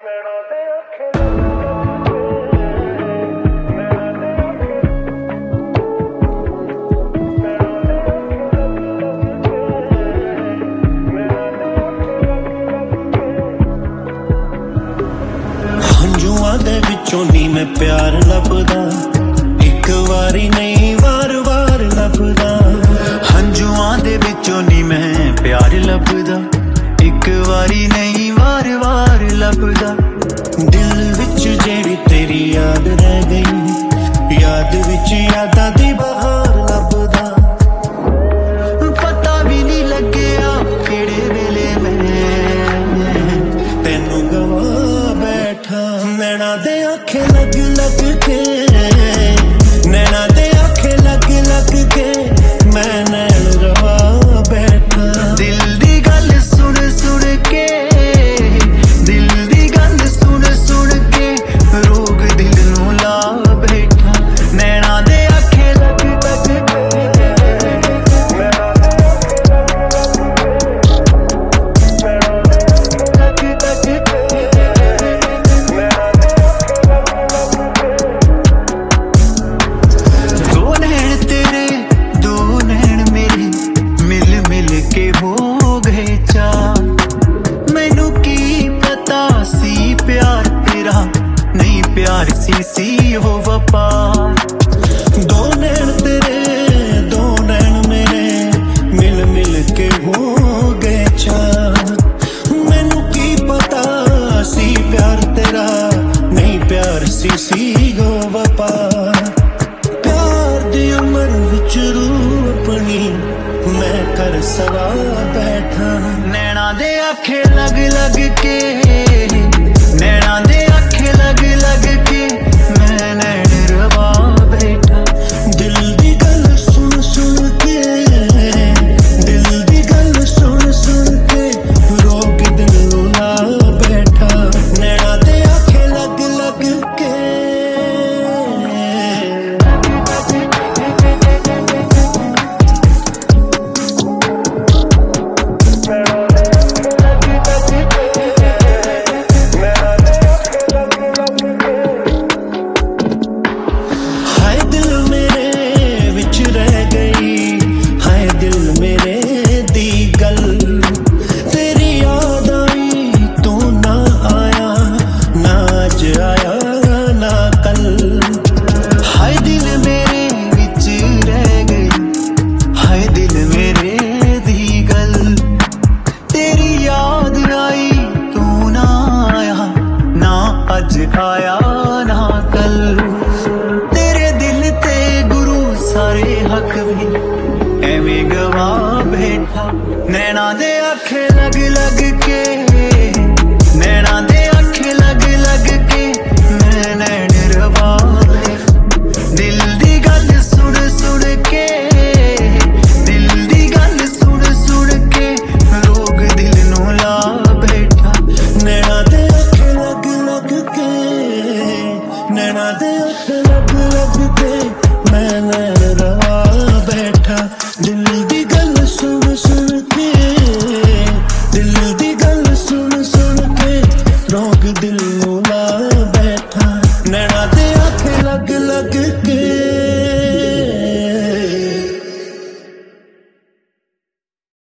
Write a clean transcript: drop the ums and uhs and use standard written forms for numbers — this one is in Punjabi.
ਹੰਝੂਆਂ ਦੇ ਵਿੱਚੋਂ ਨੀ ਮੈਂ ਪਿਆਰ ਲੱਭਦਾ, ਇੱਕ ਵਾਰੀ ਨਹੀਂ ਵਾਰ-ਵਾਰ ਲੱਭਦਾ। ਹੰਝੂਆਂ ਦੇ ਵਿੱਚੋਂ ਨੀ ਮੈਂ ਪਿਆਰ ਲੱਭਦਾ, ਇੱਕ ਵਾਰੀ ਨਹੀਂ ਵਾਰ-ਵਾਰ ਲੱਭਦਾ। ਦਿਲ ਵਿੱਚ ਜਿਹੜੀ ਤੇਰੀ ਯਾਦ ਰਹਿ ਗਈ, ਯਾਦ ਵਿੱਚ ਯਾਦਾਂ ਦੀ ਬਹਾਰ ਲੱਭਦਾ। ਪਤਾ ਵੀ ਨਹੀਂ ਲੱਗਿਆ ਕਿਹੜੇ ਵੇਲੇ ਮੈਂ ਤੈਨੂੰ ਗਵਾ ਬੈਠਾ। ਨੈਣਾ ਦੇ ਆਖੇ ਲੱਗ ਲੱਗ ਕੇ, ਨੈਣਾ ਦੇ ਆਖੇ ਲੱਗ ਲੱਗ ਕੇ ਮੈਂ ਨੈਣ ਰਵਾ ਬੈਠਾ। ਦਿਲ ਦੀ ਗੱਲ ਸੁਣ ਸੁਣ ਕੇ, ਦਿਲ ਦੀ ਗੱਲ ਸੁਣ ਸੁਣ ਕੇ ਰੋਗ ਦਿਲ ਨੂੰ ਲਾ ਬੈਠਾ। ਨੈਣਾ ਦੇ ਆਖੇ ਲੱਗ ਲੱਗ ਕੇ, ਦੋ ਨੈਣ ਤੇਰੇ ਦੋ ਨੈਣ ਮੇਰੇ ਮਿਲ ਮਿਲ ਕੇ ਹੋ ਗਏ ਚਾਰ। ਮੈਨੂੰ ਕੀ ਪਤਾ ਸੀ ਪਿਆਰ ਤੇਰਾ ਨਹੀਂ ਪਿਆਰ ਸੀ ਉਹ ਵਪਾਰ। ਦੋ ਨੈਣ ਤੇਰੇ ਦੋ ਨੈਣ ਮੇਰੇ ਮਿਲ ਮਿਲ ਕੇ ਹੋ ਗਏ ਚਾਰ। ਮੈਨੂੰ ਕੀ ਪਤਾ ਸੀ ਪਿਆਰ ਤੇਰਾ ਨਹੀਂ ਪਿਆਰ ਸੀ ਉਹ ਵਪਾਰ। ਪਿਆਰ ਦੀ ਉਮਰ ਵਿੱਚ ਰੂਹ ਆਪਣੀ ਮੈਂ ਕਰ ਸਵਾ ਬੈਠਾ। ਨੈਣਾ ਦੇ ਆਖੇ ਲੱਗ ਲੱਗ ਕੇ